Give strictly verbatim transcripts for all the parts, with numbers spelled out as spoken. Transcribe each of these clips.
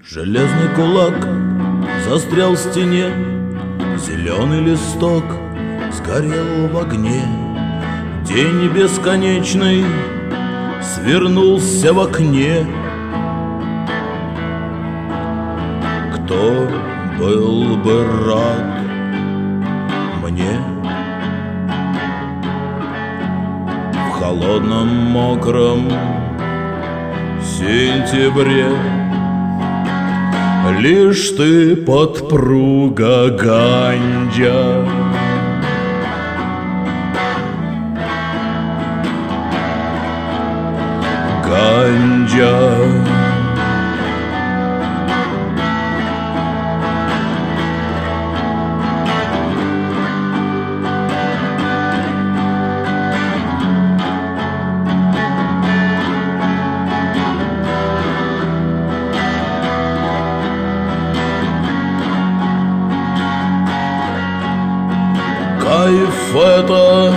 Железный кулак застрял в стене, зеленый листок сгорел в огне. День бесконечный свернулся в окне. Кто был бы рад мне в холодном мокром сентябре? Лишь ты, подпруга Ганджа, Ганджа. Кайф — это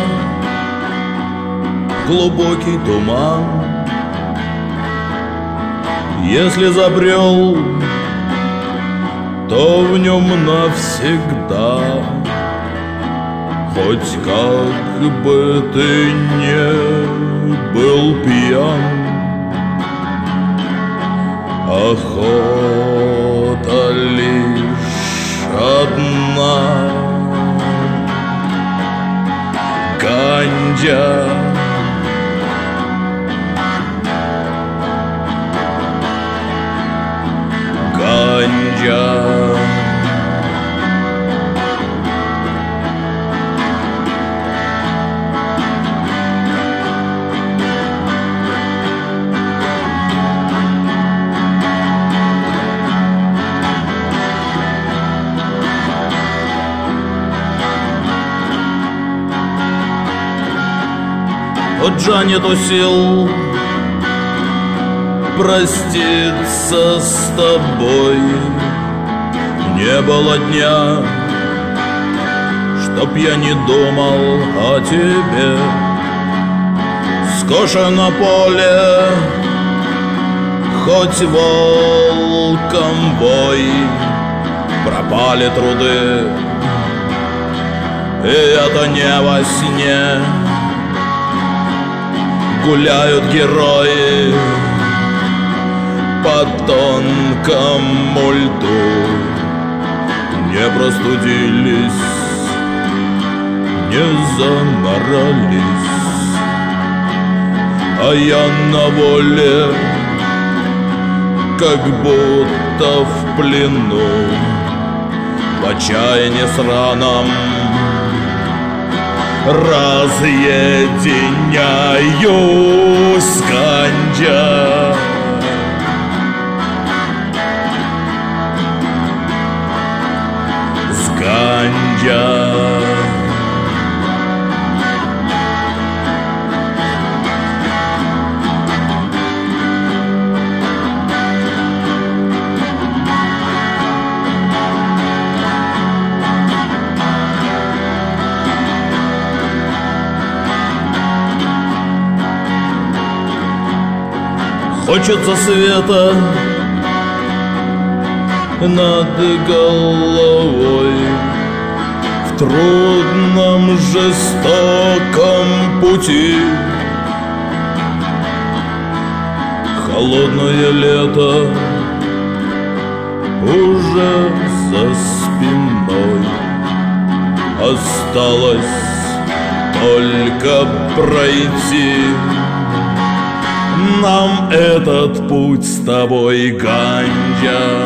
глубокий туман. Если забрел, то в нем навсегда. Хоть как бы ты не был пьян, охота лишь одна — Ганджа. Ганджа. У Джа нету сил проститься с тобой. Не было дня, чтоб я не думал о тебе. Скошено поле, хоть волком бой. Пропали труды, и это не во сне. Гуляют герои по тонкому льду. Не простудились, не заморались, а я на воле, как будто в плену, в отчаянии сраном разъединяюсь, Ганджа. С Ганджа. Хочется света над головой в трудном жестоком пути. Холодное лето уже за спиной. Осталось только пройти нам этот путь с тобой, Ганджа.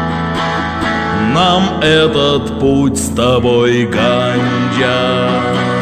Нам этот путь с тобой, Ганджа.